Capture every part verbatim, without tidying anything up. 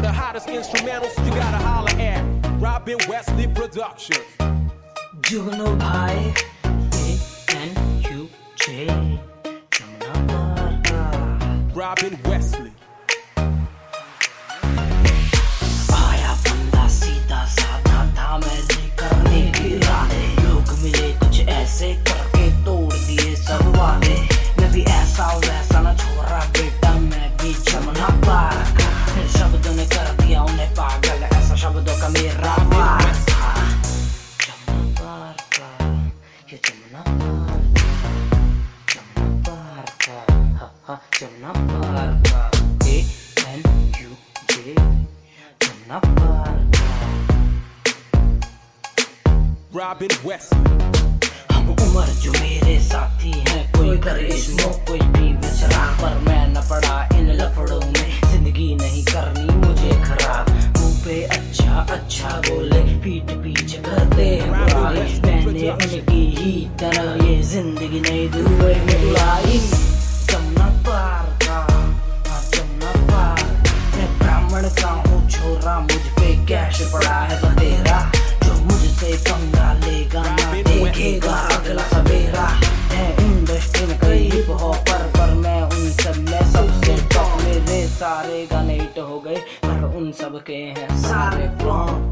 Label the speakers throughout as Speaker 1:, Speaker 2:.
Speaker 1: the hottest instrumentals, you gotta holler at Robin Wesley Productions.
Speaker 2: जुगनू भाई A N U J
Speaker 1: Robin Wesley.
Speaker 2: आया बंदा सीधा साधा था, मैं करने की इरादे, लोग मिले कुछ ऐसे करके तोड़ दिए सब वादे। मैं भी ऐसा वैसा न छोड़ा बेटा, मैं भी जमुना पार का, शब्दों ने कर दिया उन्हें पागल, ऐसा शब्दों का मेरा वार था। जमुना पार का, ये जमुना पार का, जमुना पार का, हा हा जमुना पार का। A N U J Jamuna पार का।
Speaker 1: Robin Wesley.
Speaker 2: हम उम्र जो मेरे साथी हैं, कोई करे स्मोक कोई पी बेचरा, पर मैं न पड़ा इन लफड़ों में, जिंदगी नहीं करनी मुझे खराब। मुंह पे अच्छा अच्छा बोले, पीठ पीछे करते हैं बुराई, मैंने उनकी ही तरह ये जिंदगी नहीं धुएं में उड़ाई। जमुना पार का, हाँ जमुना पार, मैं ब्राह्मण का हूँ छोरा, मुझ पे कैश पड़ा है बतेरा, जो मुझसे पंगा लेगा ना देखेगा अगला सवेरा। है इंडस्ट्री में कई हिप हॉपर, पर मैं उन सब में सबसे टॉप, मेरे सारे गाने हिट हो गए, पर उन सब के हैं सारे फ्लॉप।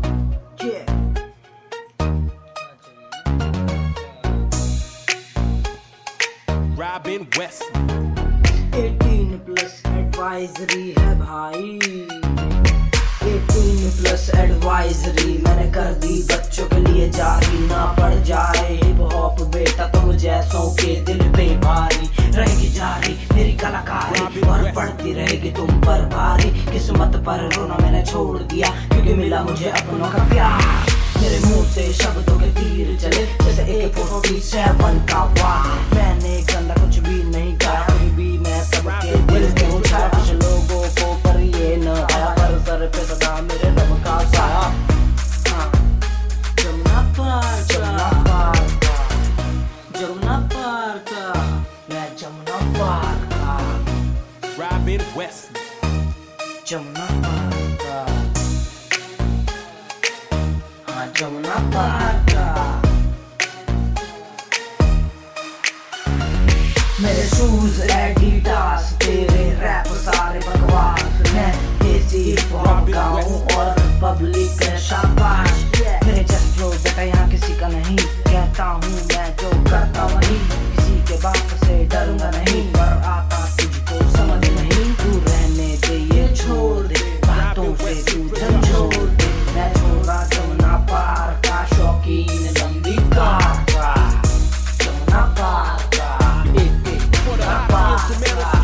Speaker 1: Robin Wesley.
Speaker 2: अठारह प्लस एडवाइजरी है भाई, अठारह प्लस एडवाइजरी मैंने कर दी बच्चों के लिए जारी, ना पड़ जाए हिप हॉप बेटा तुम जैसों के दिल पे भारी, रहेगी जारी मेरी कलाकारी और पड़ती रहेगी तुम पर भारी। किस्मत पर रोना मैंने छोड़ दिया, क्योंकि मिला मुझे अपनों का प्यार। मेरे मुंह से शब्दों के तीर चले जैसे ए के सैंतालीस का वार, मैंने गंदा कुछ भी नहीं कहा, कभी भी मैं सबके दिल में हूँ छाया, कुछ लोगों को पर ये न आया, पर सर पे सदा मेरे रब का साया। जमुना पार जमुना पार का, जमुना पार का, मैं जमुना पार का।
Speaker 1: Robin Wesley.
Speaker 2: जमुना पार का, हाँ जमुना पार का। मेरे शूज एडिडास, तेरे रैप सारे बकवास, मैं देसी हिप हॉप गाऊं और पब्लिक है शाबाश। मेरे जस्ट फ्लो बेटा यहाँ किसी का नहीं, कहता हूँ मैं जो करता वही, किसी के बाप से डरूंगा नहीं, पर आता तुझको समझ नहीं। तू रहने दे ये छोड़ दे, बातों से तू झंझोड़ दे, मैं छोड़ा जमुना पार का, शौकीन लंबी कार का, जमुना पार का, एक एक जमुना पार का।